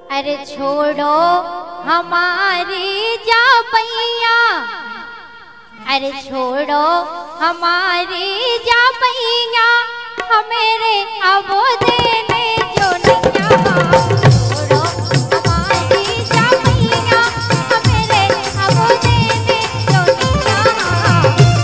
अरे छोड़ो हमारी जा पैया, अरे छोड़ो हमारी जा पैया, हमेरे अब देने जो नैया। छोड़ो हमारी जा पैया, हमेरे अब देने जो नैया।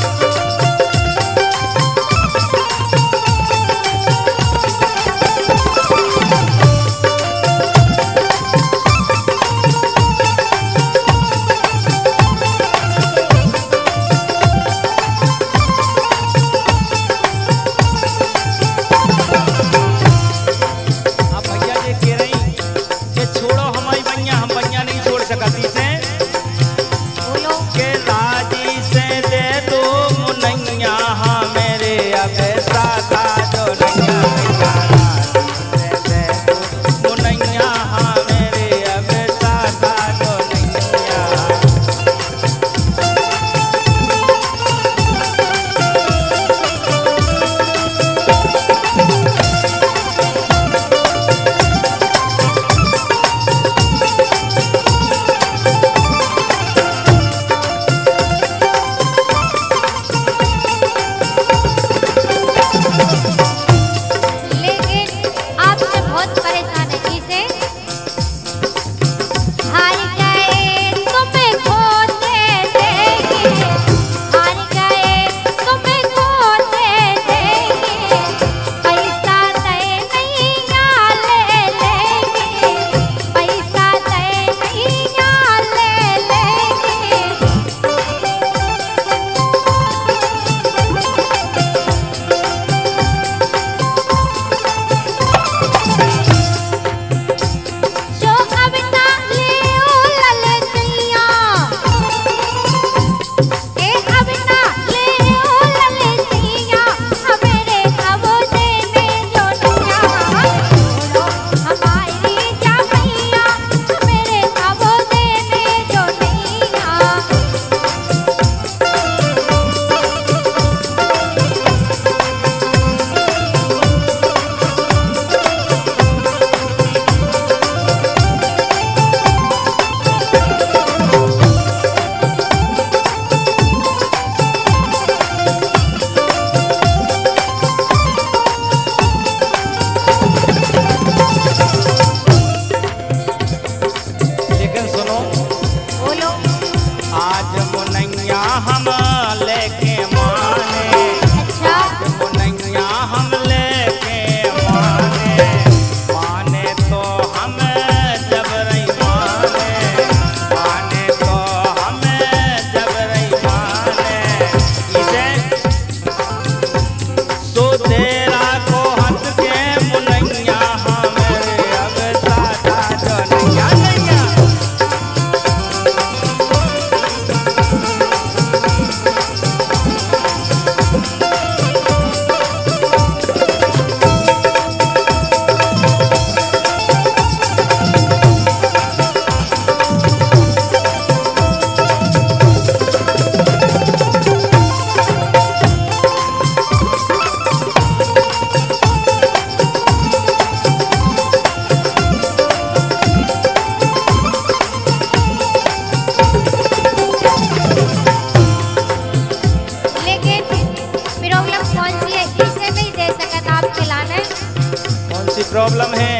प्रॉब्लम है?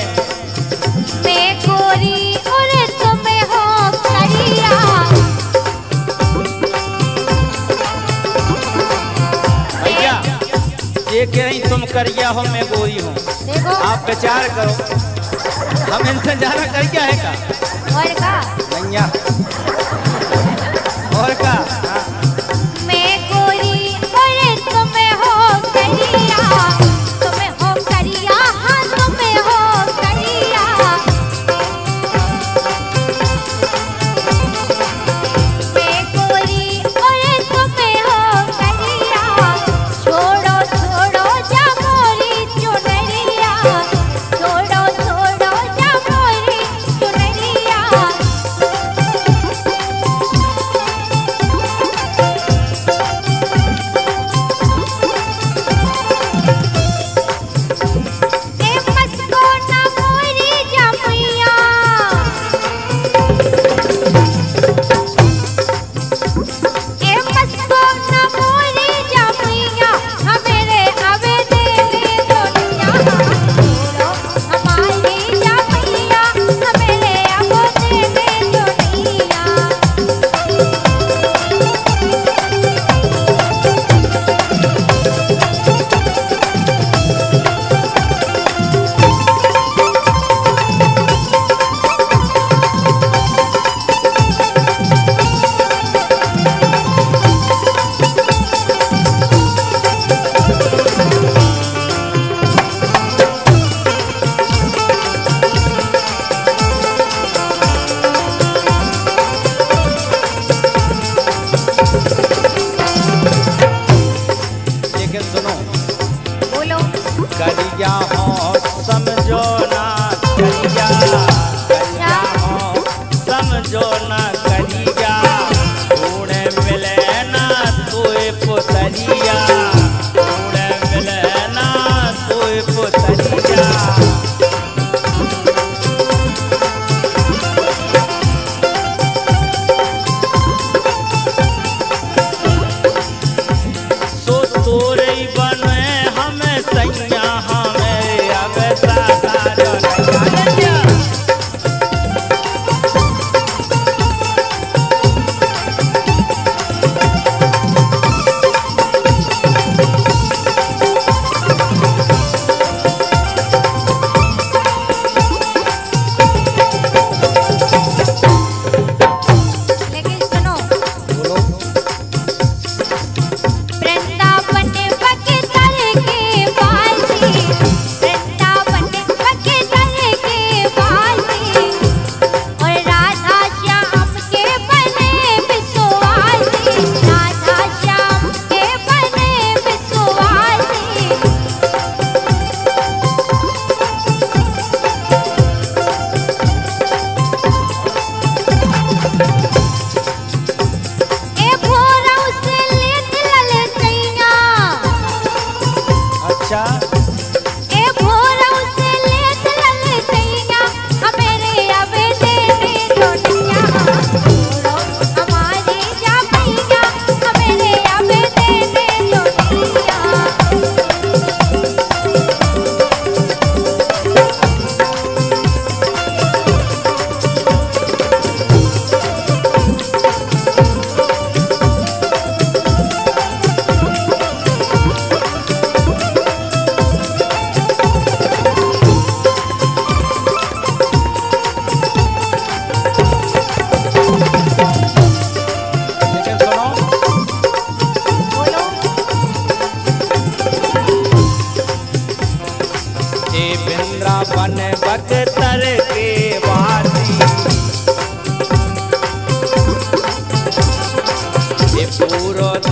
मैं गोरी और तुम हो करिया। भैया ये कह रही तुम करिया हो मैं गोरी हूँ, आप विचार करो, हम इनसे ज्यादा करिया है का? और का भैया और का हाँ। मैं गोरी और तुम हो करिया, तुम हो करिया, हाँ तुम हो करिया। मैं गोरी और तुम हो करिया, छोड़ो छोड़ो जा मोरी चुनरिया, छोड़ो छोड़ो जा मोरी चुनरिया। जो न करिया ढूंढे मिले ना तोए पुतरिया ढूंढे मिले ना तोए पुतरिया सो तोरे ही बने हमें सैया हमें अब सादा जो नहीं लेकिन सुनो बोलो वृंदावन बकेतर के वासी वृंदावन बकेतर के वासी और राधा श्याम के बने विश्वासी राधा श्याम के बने विश्वासी ए भोरा उसे लेत ललचैया अच्छा ए भोरा उसे लेत ललचैया हमेरे अबे दे दे डोनिया भोरो हमारी जा भैया हमेरे अबे दे दे डोनिया लेकिन सुनो बोलो ये वृंदावन बख्तर के वासी ये पूरो